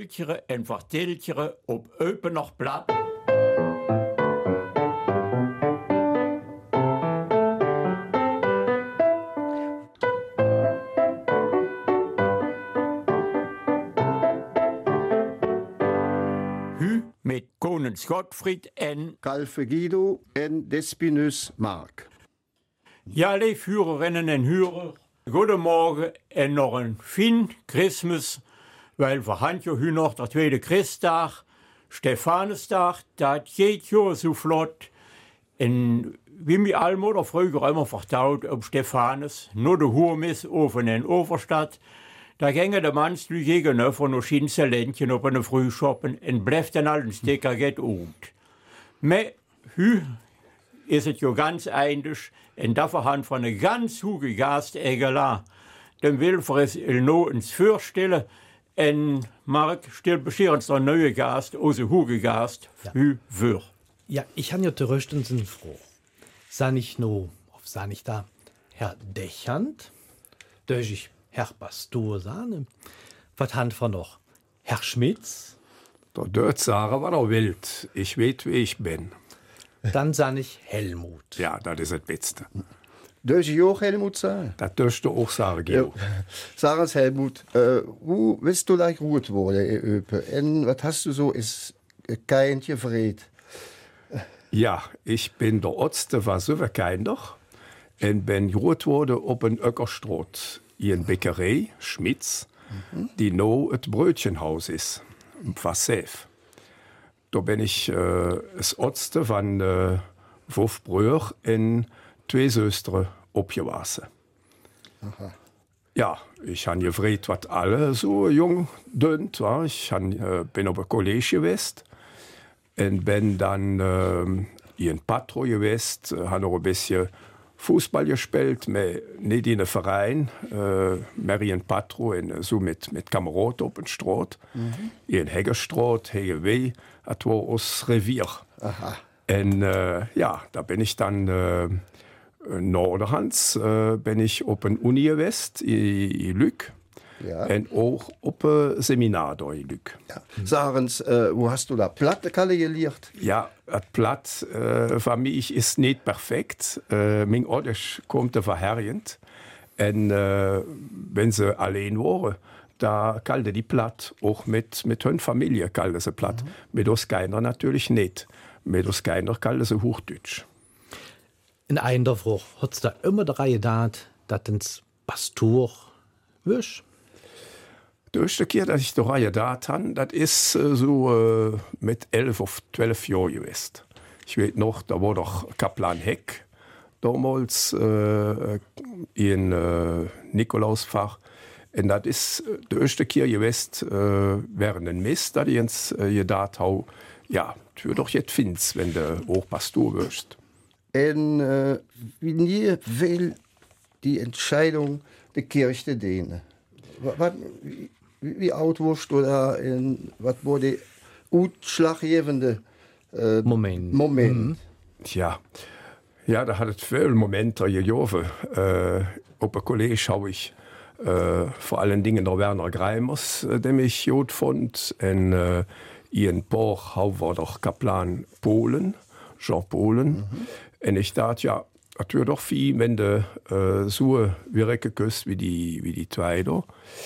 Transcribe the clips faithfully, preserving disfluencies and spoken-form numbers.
verteltjeren en verteltjeren op opener blad. Hu met konings Gottfried en Calve Guido en Despinus Mark. ja, lieve Hurerinnen en Hurer, goedemorgen en nog een fijn Christmas, weil we hebben nu nog de tweede Christdag, Stefanusdag, dat gaat jo zo vlot. En wie mij allemaal vroeger immer verteld op Stefanus, nur de Hoermis over en Overstad, da gingen de manslu gegenüber nog Schinse Ländchen op een Frühschoppen en blijft dan al een stekker get uit. Maar hu is het jo ganz eindig, en daarvoor han van een ganz hoge gast egela. Dan wil voor es il no eens voorstellen, en Mark, stil bescheren der neue gast, onze hoge gast, Ja. hu voor. Ja, ich han ja der Röstensen froh. Sah nicht no, auf sah nicht da Herr Dechand, durch ich Herr Pastor sahne. Was han wir noch? Herr Schmitz, Der dort Sarah war doch wild. Ich weet, wie ich bin. dann sah ich Helmut. Ja, das ist das Beste. Dus je ook Helmut sagen? Das dürfst du auch sagen, Guido. Sag uns, Helmut, äh, wo bist du like gut worden in Öpe? En was hast du so is keintje vreed? Ja, ich bin der Otzte von Süverkinder und bin groß worden op een Öckerstraat. In een Bäckerei, Schmitz, mhm. die no het Brötchenhaus ist, im Fassef. Da bin ich äh, das Otzte von äh, fünf Brüder in zwei Söstre opgewassen. Ja, ich habe gefragt, was alle so jung dünnt. Wa? Ich han, äh, bin auf ein College gewesen und bin dann äh, in Patro gewesen, habe noch ein bisschen Fußball gespielt, aber nicht in einem Verein, äh, mehr in Patro, in, so mit, mit Kameraden auf der Straße. Mhm. In Heggerstraat, Hegeweh, das war aus Revier. Aha. Und äh, ja, da bin ich dann äh, Norderhands, äh, bin ich op een Uni gewesen, in, in Lück. Ja. Und auch op een Seminar da in Lück. Ja. Sag uns, äh, wo hast du da Plattekalle gelehrt? Ja, das Platt äh, für mich ist nicht perfekt. Äh, mein Ordisch kommt verherrend. Und äh, wenn sie allein waren, da kalte die Platt, auch mit, mit hun Familie kalte sie Platt. Mhm. Mit uns keiner natürlich nicht. Mit uns keiner kalte sie Hochdeutsch. In einem der Frucht hat's da immer der Reihe dat, dat ins Pastor wisch. Die erste Kehr, dass ich die Reihe da habe, das ist äh, so äh, mit elf auf zwölf Jahren gewesen. Ich weiß noch, da war doch Kaplan Heck damals äh, in äh, Nikolausfach. Und das ist äh, die erste Kehr gewesen äh, während den Mist, da die jetzt äh, gedacht haben, ja, das wird doch jetzt finds, wenn du auch Pastor wirst. En äh, wie nie will die Entscheidung der Kirche dienen? Wat, wie, wie oud warst du da? En was war der ausschlaggebende äh, Moment. Moment? Mhm. Tja, ja, da hat es viele Momente gegeben. Äh, op een College habe ich äh, vor allen Dingen der Werner Greimers, äh, den ich gut fand. Und äh, in paar haben wir doch Kaplan Polen, Jean Polen. Mhm. Und ich dachte, ja, das wird doch viel, wenn du äh, so weggeküsst wie die, wie die zwei da.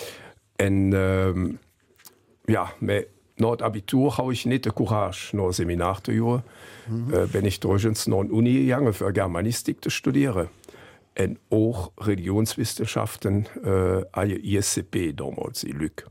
Und ähm, ja, mit nach dem Abitur habe ich nicht den Courage, noch ein Seminar zu machen. Mhm. Äh, bin ich durchaus noch an die Uni gegangen, für Germanistik zu studieren. Und auch Religionswissenschaften äh, an der I S C P damals in Lück.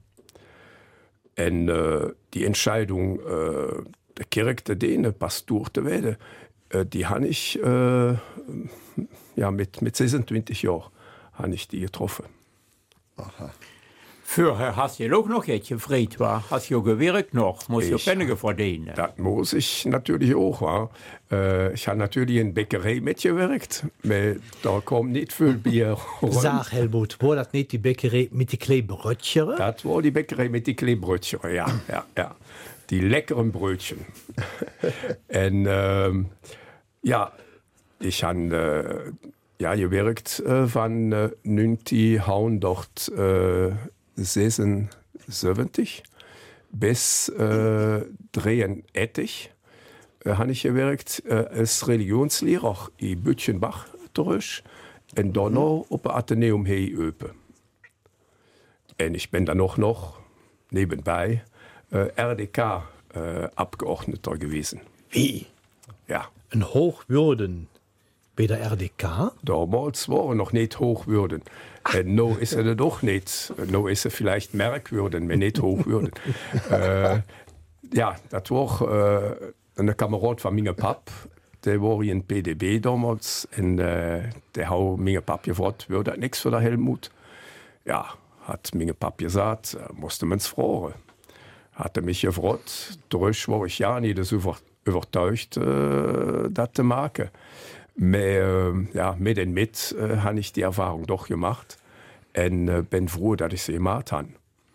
Und äh, die Entscheidung, äh, der Kirche zu dienen, Pastor zu werden, äh, die habe ich äh, ja, mit, mit sechsundzwanzig Jahren habe ich die getroffen. Aha. Vorher hast du auch noch etwas gefreut, war? Hast du gewirkt noch? Musst du Ich- Pfennige verdienen? Das muss ich natürlich auch. Wa? Äh, ich habe natürlich in Bäckerei mitgewirkt, aber da kommt nicht viel Bier rum. Sag, Helmut, war das nicht die Bäckerei mit die Kleebrötchen? Das war die Bäckerei mit den Kleebrötchen, ja, ja, ja. Die leckeren Brötchen. Und ähm, ja, ich habe äh, ja, gewirkt äh, von äh, neunzehn dort äh, sechsundsiebzig bis äh, dreiundachtzig äh, habe ich gewirkt äh, als Religionslehrer in Bütchenbach durch und dann noch auf dem Atheneum hier in Öpen. Und ich bin dann auch noch nebenbei äh, R D K-Abgeordneter äh, gewesen. Wie? Ja. Ein Hochwürden bei der R D K? Damals waren noch nicht Hochwürden. Äh, no ist er doch nicht. No ist er vielleicht Merkwürden, aber nicht Hochwürden. äh, ja, das war äh, ein Kamerad von meinem Pap. Der war in P D B damals. Und äh, der hat meinem Pap gefragt, würde das nichts für den Helmut? Ja, hat mein Pap gesagt, musste man es fragen. Hat er mich gefragt, dadurch war ich ja nicht so überzeugt, äh, das zu machen. Aber, äh, ja, mit und mit äh, habe ich die Erfahrung doch gemacht und äh, bin froh, dass ich sie gemacht habe.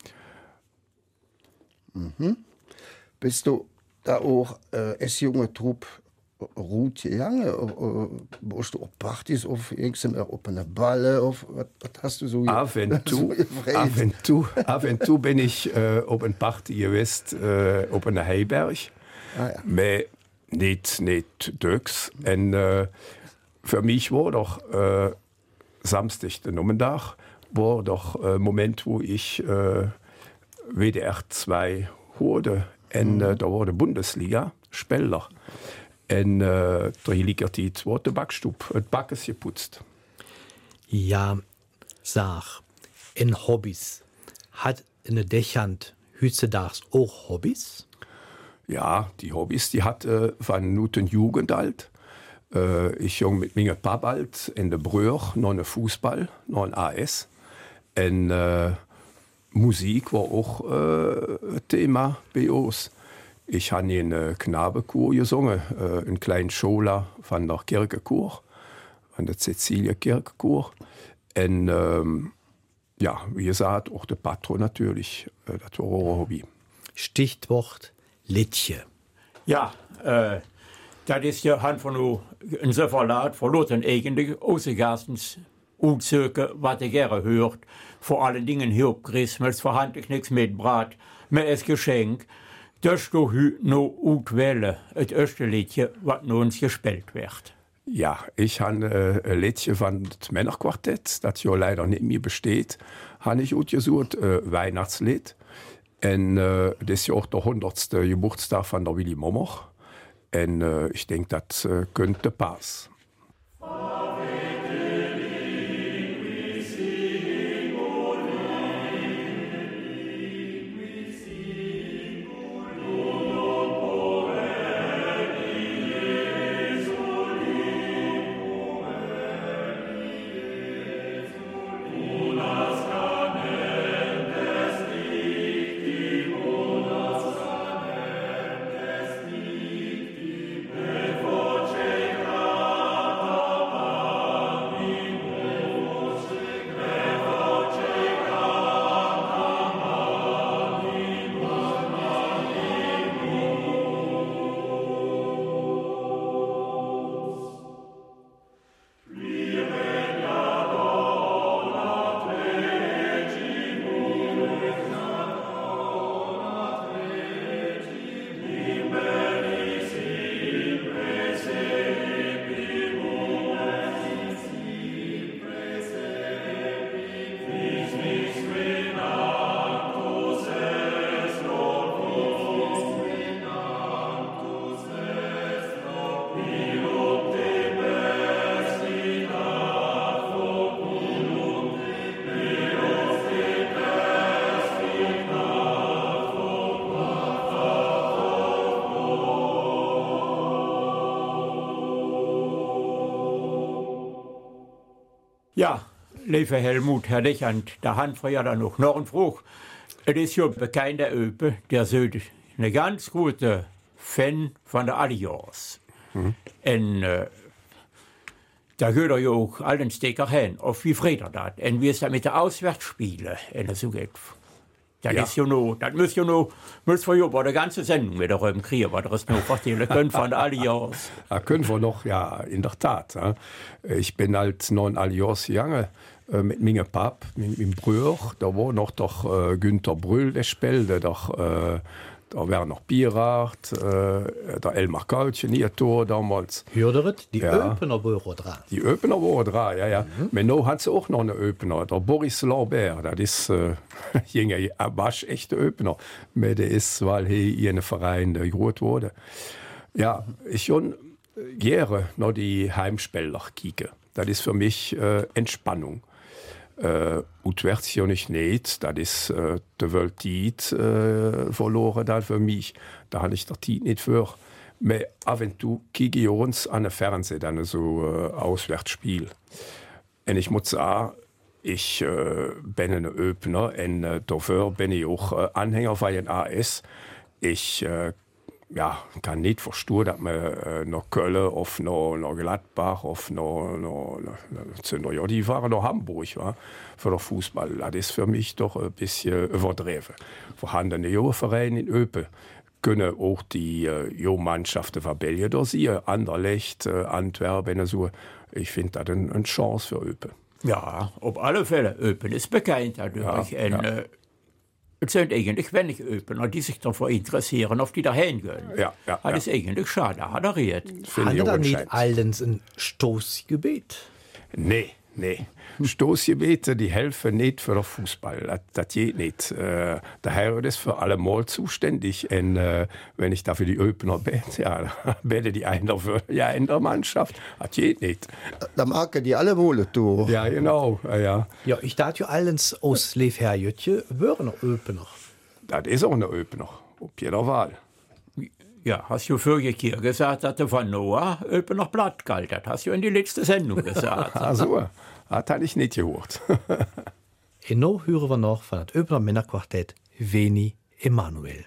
Mhm. Bist du da auch äh, als junger Trupp gut gegangen? Warst du auf Partys, auf irgendeiner Balle, auf was, was hast du so Ab und zu, ab und zu, ab und zu bin ich äh, auf einer Party gewesen, äh, auf einer Heiberg. Ah, ja. Aber nicht, nicht Döks. Und äh, für mich war doch äh, Samstag, der Nachmittag, war doch ein äh, Moment, wo ich äh, W D R zwei hörte. Und äh, da war die Bundesliga, Spieler. Und äh, da liegt die zweite Backstube, das Backes geputzt. Ja, sag, in Hobbys. Hat eine Dächern heutzutage auch Hobbys? Ja, die Hobbys, die hat äh, von Nuten Jugend alt. Äh, ich jung mit meinem Papa alt in der Brühr, noch ein Fußball, noch ein A S. Und äh, Musik war auch äh, ein Thema bei uns. Ich habe in einen Knabenchor gesungen, äh, einen kleinen Schola von der Kirchenchor, von der Cäcilia Kirchenchor. Und ähm, ja, wie gesagt, auch der Patron natürlich, äh, das war auch ein Hobby. Stichwort Liedje. Ja, äh, das ist ja Hand von ein so Verlag, verloren eigentlich ausgastens Uzöke, was er gerne hört. Vor allen Dingen hier auf Christmas, verhandelt nichts mit Brat, mit es Geschenk. Das du hü no utwählen, das erste Liedje, was nun uns gespielt wird. Ja, ich habe äh, ein Liedje von dem Männerquartett, das ja leider nicht mehr besteht, habe ich ausgesucht, äh, Weihnachtslied. Und äh, das ist ja auch der hundertste Geburtstag von der Willy Mommer. Und äh, ich denke, das äh, könnte passen. Ja, lieve Helmut, Herr Dechand, da haben wir ja dann noch einen Fruch. Es ist ja bekannt, der Öpe, der ist eine ganz gute Fan von der Allianz. Mhm. Und äh, da gehört er ja auch allen Stecker hin, auf wie Freder das. Und wie es da mit den Auswärtsspielen so geht. Das Ja. ist ja noch, das müsst ihr noch, müsst ihr ja bei der ganzen Sendung mit eurem Krieg, was das noch verstehen könnt von der Allianz. Da können wir noch, ja, in der Tat. Ja. Ich bin halt noch in Allianz gegangen, äh, mit meinem Pap, mit meinem Bruder. Da war noch der äh, Günther Brüll, der spielte, der, äh, da war noch Bierart, äh, der Elmar Kautchen, ihr Tor damals. Hört die Ja. Öpener Büro dran. Die Öpener waren dran, ja, ja. Mhm. Aber noch hat sie auch noch einen Öpener, der Boris Lambert, das ist äh, ein wasch echter Öpener. Aber der ist, weil er in einem Verein äh, groß wurde. Ja, ich schon gerne noch die Heimspieler kicken. Das ist für mich äh, Entspannung. Äh, und wird ja nicht nicht, das ist äh, der Welt Tiet äh, verloren dann für mich. Da habe ich der Tiet nicht für. Aber ab und zu kicke ich uns an den Fernsehen dann so äh, Auswärtsspiel. Und ich muss sagen, ich äh, bin ein Öpner und äh, dafür bin ich auch äh, Anhänger von den A S. Ich äh, ja, kann nicht verstehen, dass man äh, nach Köln, auf nach, nach Gladbach, auf nach, nach, nach, nach, ja, die waren nach Hamburg, wa, für den Fußball. Das ist für mich doch ein bisschen übertrieben. Vorhandene Jungvereine in Öpen können auch die äh, Mannschaften von Belgien da sehen, Anderlecht, äh, Antwerpen, so. Ich finde das eine, eine Chance für Öpen. Ja, op alle Fälle. Öpen ist bekannt dadurch. Ja, en, ja. äh, het zijn eigenlijk wenig Öpener, die sich davor interessieren, of die daarheen gehen. Ja, ja, Das ja. ist eigentlich schade, hat er recht. Finde ich Hat auch er nicht entscheidend. allens ein Stoßgebet? Nee, nee. Stoßgebete, die helfen nicht für den Fußball. Das, das geht nicht. Äh, der Herr ist für alle Mal zuständig. Und äh, wenn ich dafür die Öpener bin, ja, werde die einer für ja, in der Mannschaft. Das geht nicht. Da machen die alle wohl durch. Ja, genau. Ja, ja. Ja, ich dachte ja allens aus Leefherrjutje wären Öpener. Das ist auch eine Öpener. Auf jeder Wahl. Ja, hast du vorige keer gesagt, dass der von Noah Öpener platt galt. Das hast du in die letzte Sendung gesagt. Also, das habe ich nicht gehört. Und noch hören wir noch von das Öpener Männerquartett Veni Emanuel.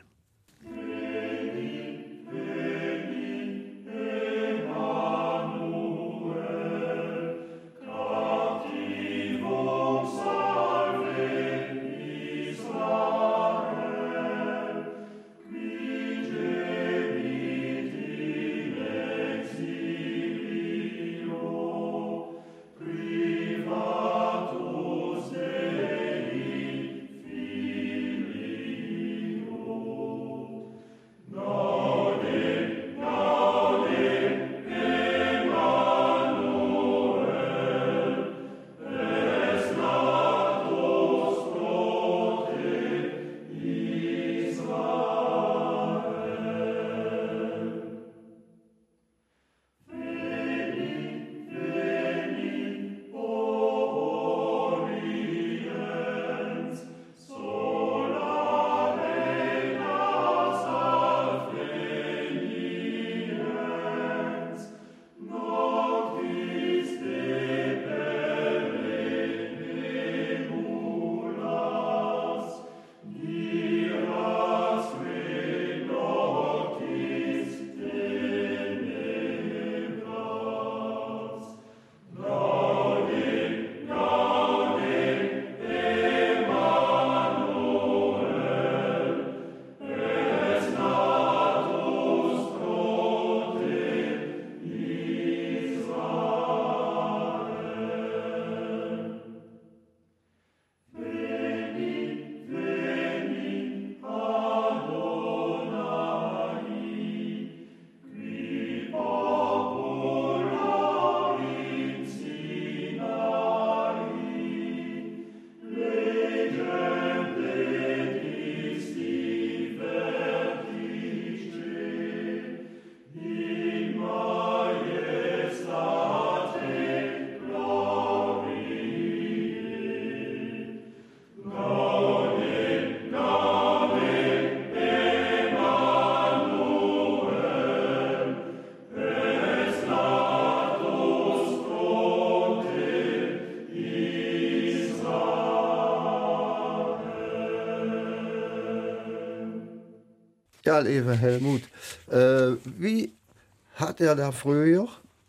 Ja, lieve Helmut, äh, wie hat er da früher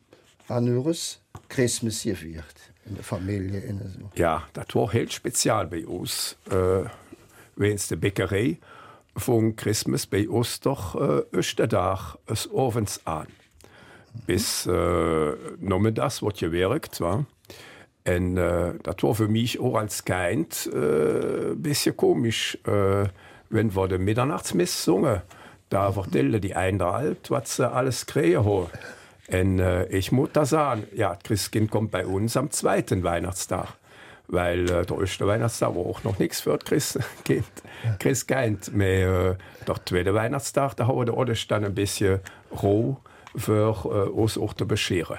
an eures Christmas gefeiert? In der Familie? In der so. Ja, das war heel spezial bei uns. Äh, Wenn es die Bäckerei von Christmas bei uns doch äh, Österdag es abends an. Bis äh, nachmittags wird gewerkt, war. Und äh, das war für mich auch als Kind äh, ein bisschen komisch, äh, wenn wir den Mitternachtsmess singen. Da erzählen die Einder alt, was sie alles kriegen haben. Und äh, ich muss da sagen, ja, das Christkind kommt bei uns am zweiten Weihnachtstag. Weil äh, der erste Weihnachtstag war auch noch nichts für das Christkind. Christkind. Aber äh, der zweite Weihnachtstag, da haben wir alles dann ein bisschen roh für äh, uns auch zu bescheren.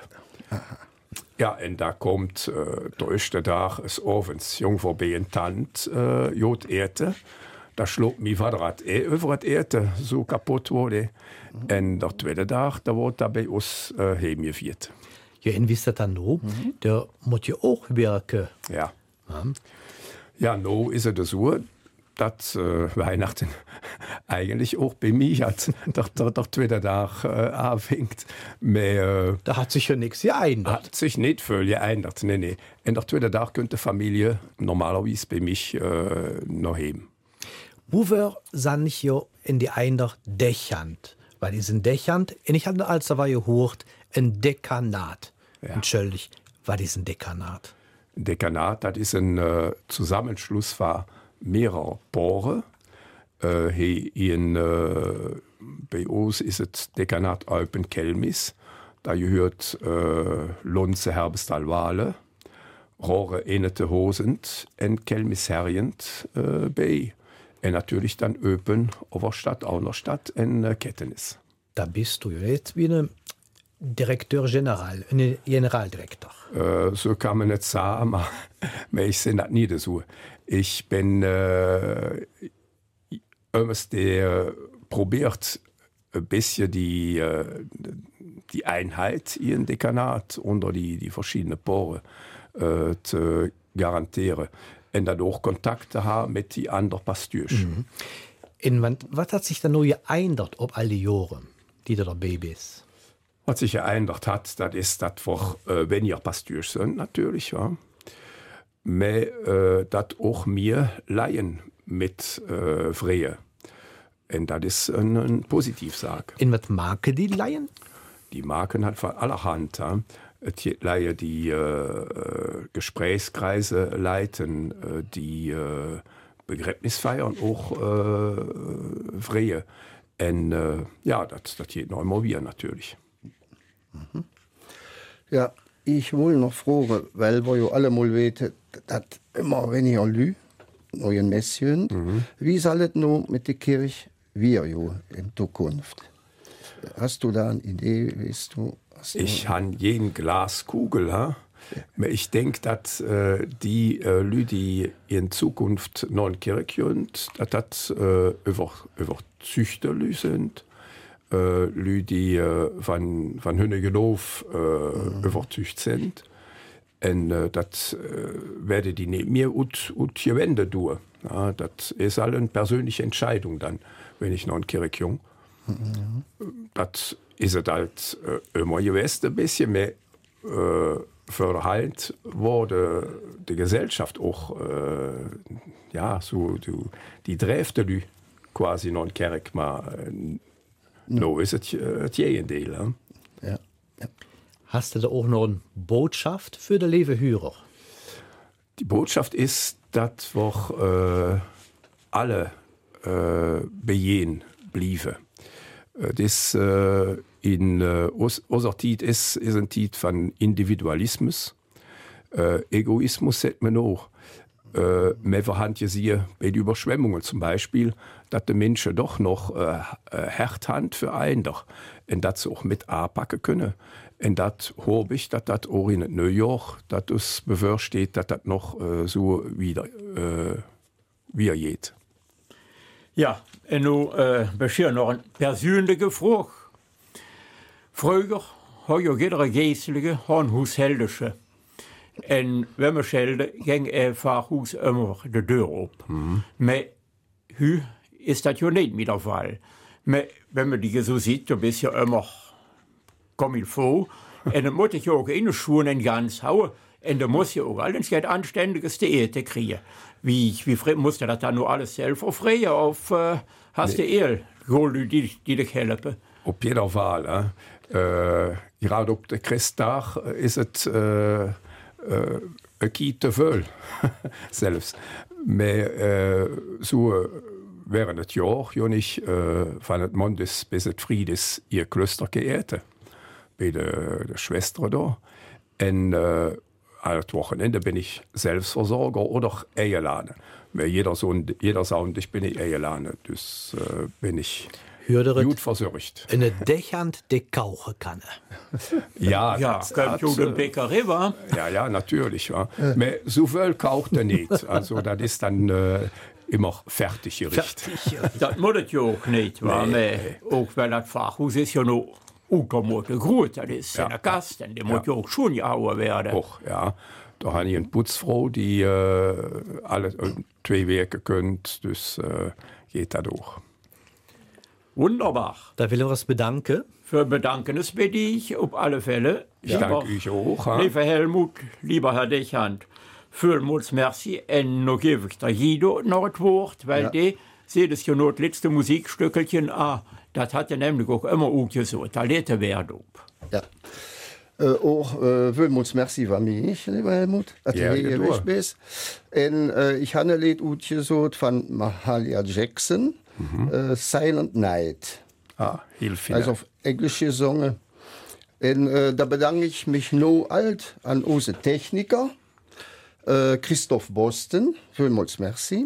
Ja, und da kommt äh, der erste Tag des Abends, Jungfrau B und Tant, äh, Jod Erde. Da schlug mich Vater eh über die Erde, so kaputt wurde. Mhm. Und der zweite Tag, da wurde da bei uns äh, heimgeführt. Ja, und wie ist das dann noch? Mhm. Der muss ja auch wirken. Ja. Ja, ja no ist es so, dass äh, Weihnachten eigentlich auch bei mir hat, der, der, der zweite Tag äh, anfängt. Äh, da hat sich ja nichts geändert. Hat sich nicht viel geändert, nee, nee. Und der zweite Tag könnte die Familie normalerweise bei mich äh, noch haben. Wo wir sind nicht ja in die Einder dächernd, weil die sind dächernd, und ich hatte als da war gehört, ein Dekanat. Ja. Entschuldig, was ist ein Dekanat? Ein Dekanat, das ist ein äh, Zusammenschluss von mehrerer Paare. Äh, hier in, äh, bei uns ist es Dekanat Alpen-Kelmis. Da gehört äh, Lonze Herbestal-Wale, Rohre Enete Hosend und Kelmis-Herjend äh, bei. Und natürlich dann Öpen, Overstadt, Aunerstadt und äh, Kettenis. Da bist du jetzt wie ein Direktor General, ein Generaldirektor. Äh, so kann man nicht sagen, aber, aber ich sehe das nicht so. Ich bin äh, jemand, der probiert, ein bisschen die, äh, die Einheit in Dekanat unter die, die verschiedenen Paare äh, zu garantieren. Und dadurch Kontakte haben mit den anderen Pasteurs. Mhm. In, was hat sich da nur geändert, ob all die Jahre, die da dabei bist? Was sich geändert hat, das ist, dass wir äh, weniger Pasteurs sind, natürlich. Ja. Aber äh, dass auch wir Laien mit äh, freien. Und das ist eine ein Positivsage. In was Marke die Laien? Die Marken hat von allerhand. Ja. Die Laien, die äh, Gesprächskreise leiten, äh, die äh, Begräbnisfeiern auch äh, freie. Und äh, ja, das, das geht noch immer wieder natürlich. Mhm. Ja, ich will noch fragen, weil wir ja alle mal wissen, dass immer weniger Lü, neue Messchen, mhm. Wie soll es noch mit der Kirche wir ja in Zukunft? Hast du da eine Idee, weißt du? Ich habe jeden Glaskugel, ha? Ja. Ich denke, dass äh, die äh, Leute, die in Zukunft noch in Kirche sind, dass das äh, über, über Züchter sind, äh, Leute, die äh, von, von Hünnegenhof äh, mhm. überzeugt sind. Und äh, das äh, werde die neben mir und, und hier wende tun. Ja, das ist alle eine persönliche Entscheidung dann, wenn ich noch in Kirche jung. Mhm. Das ist es halt äh, immer gewesen, ein bisschen mehr äh, für halt wurde die Gesellschaft auch äh, ja so die, die Dräfte die quasi noch in Kirche mal äh, no ist es äh, Gegenteil. Ja. Ja. Ja. Hast du da auch noch eine Botschaft für die liebe Hörer? Die Botschaft ist, dass wir äh, alle äh, bejehen blieben. Das äh, in äh, unserer Zeit ist, ist ein Zeit von Individualismus. Äh, Egoismus hat man auch. Äh, wir haben gesehen, bei den Überschwemmungen zum Beispiel, dass die Menschen doch noch äh, hart haben für einen, und das auch mit anpacken können. Und das hoffe ich, dass das auch in New York, dass das befürchtet, dass das noch äh, so wieder, äh, wieder geht. Ja, und nun äh, beschir noch eine persönliche Frage. Früher hat ja jeder Geistliche ein Hausheldische. Und wenn man schelde, ging einfach Haus immer die Tür auf. Mhm. Aber heute ist das ja nicht mehr der Fall. Aber wenn man die so sieht, dann bist ja immer comme il faut. Und dann muss ich ja auch in den Schuhen ganz hauen. Und da muss ja auch alles ein anständiges Diät kriegen. Wie, wie musst du das dann nur alles selber freien auf äh, hast du nee. Ehl, die, die dich helfen? Auf jeden Fall. Äh, äh, gerade auf der Christtag ist es äh, äh, een kiet te veel, zelfs. Maar uh, zo während het jaar, ja niet uh, van het Mondes bis het Friedes ihr Klösterke eten. Bij de, de Schwester daar. En uh, aan het Wochenende ben ik Selbstversorger oder eingeladen. Maar jeder, so, jeder sagt, ich bin nicht eingeladen. Dus uh, ben ik Hürderet gut verzorgt. in een dechand de Kauchekanne. Ja, Ja, das kommt hat, jo de Bäckerei, wa? ja, ja, natürlich. Ja. Aber so viel kauft er nicht. Also, das ist dann äh, immer fertig Gericht. Dat moet het jo ook niet, wa? Nee, Maar ook wel dat Fachhaus is ja nog uitermate groot. Dat is Ja. in de kast en die moet jo ook schon gehouden werden. Och, ja. Da habe ich eine Putzfrau, die äh, alle äh, zwei Werke könnt. Dus äh, geht das auch. Wunderbar. Da will ich was bedanken. Für bedanken es bei dich auf alle Fälle. Ich danke euch auch. Ha? Lieber Helmut, lieber Herr Dechand, vielmals merci. En nog gebe ich der Guido noch het Wort, weil Ja. die seht es ja noch das letzte Musikstückelchen an. Das hat er nämlich auch immer auch gesagt. Da lädt er Wert op. Ja. Uh, auch uh, Wilmuts merci van mich, lieber Helmut, dat Ja, je hier ja, geweest door. bent. En uh, ich habe ein Lied uitgezocht van Mahalia Jackson, Mhm. uh, Silent Night. Ah, heel viel. Also auf Englisch gesungen. En uh, da bedanke ich mich no alt an unsere Techniker, uh, Christoph Boston, Wilmuts merci.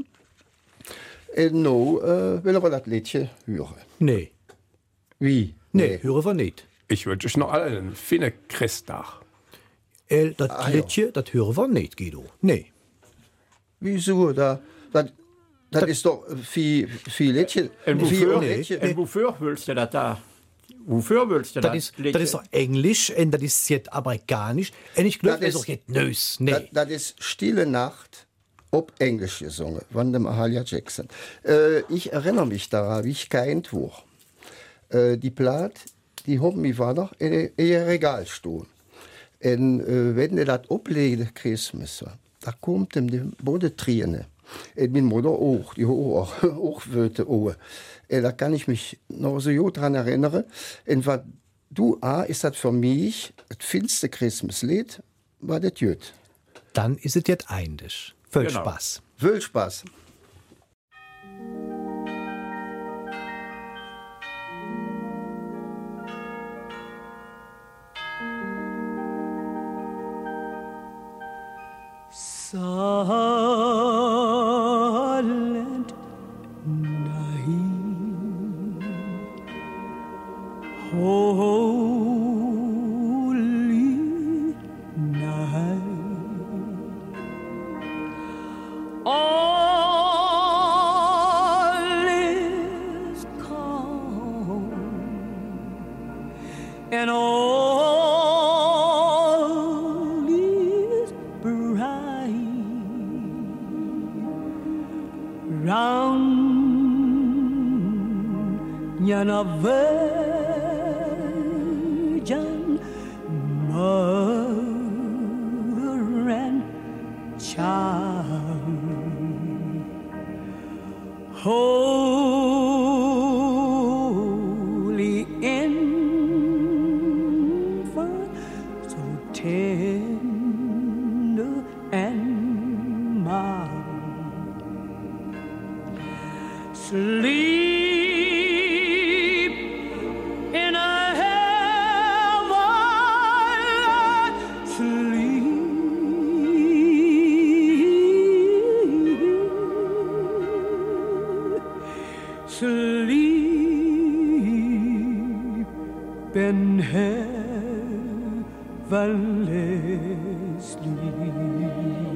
En no uh, willen we dat liedje hören. Nee, Wie? nee, hören wir nicht. Ich wünsche euch noch allen einen schönen Christtag. El, dat Ah, ja. liedje, dat hören wir nicht, Guido. Nee. Wieso? Da, dat, dat is toch viel, viel liedje. En Viel wofür, liedje. en wofür willst du das da? Wofür willst du Dat das? is, dat is toch Englisch en dat is jetzt Amerikanisch. En ik geloof Dat dat is is- toch niet neus. Nee. Dat, dat is Stille Nacht op Englisch gesungen, van de Mahalia Jackson. Äh, ich erinnere mich daran, wie ich kein war. Äh, die Plaat, die haben mich vader in ihr Regal stehen. En äh, wenn er dat oplegde, Christmas, da komt hem de Bodenträne. En mijn moeder ook, die ook, ook wilde ogen. En da kann ich mich noch so gut dran erinnern. En wat du a, ist das für mich das finste Christmaslied, war das gut. Dan is het jetzt eindig. Veel Genau. Spaß. Viel Spaß. Silent night, holy night, all is calm and all is bright round yana virgin mother and child. Holy infant, so tender and mild, sleep in a heaven, sleep, sleep in heavenly sleep.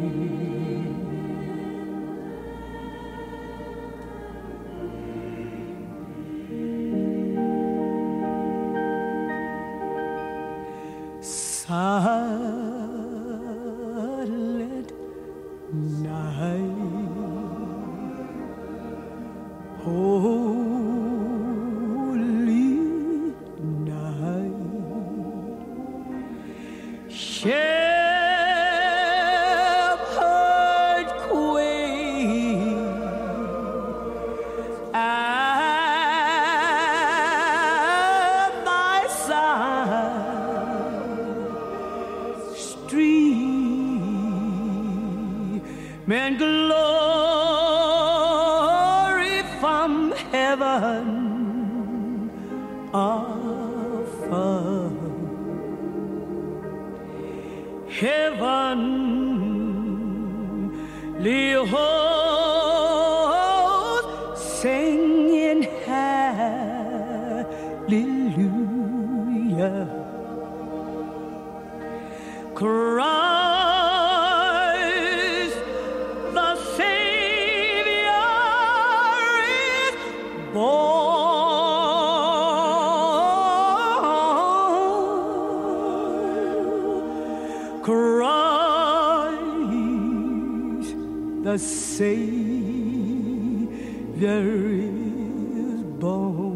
Silent night, holy night, shepherd queen at thy side, stream and glory from heaven afar. Heavenly hosts singing hallelujah. Christ the Savior is born. Christ the Savior is born.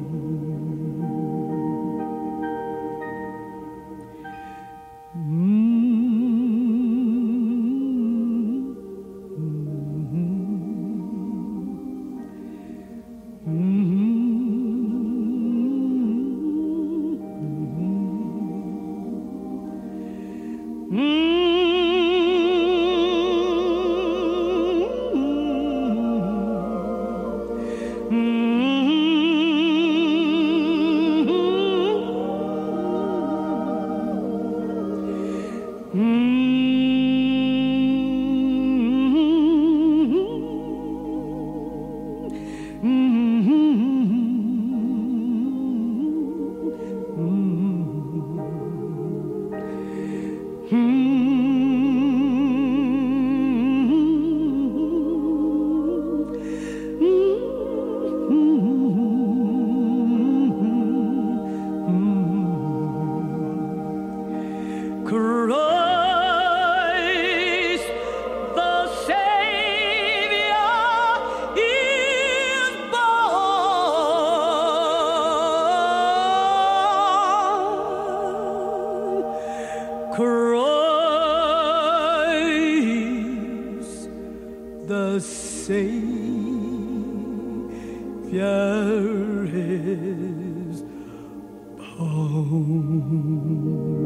Christ the Savior is born. Christ the Savior is born.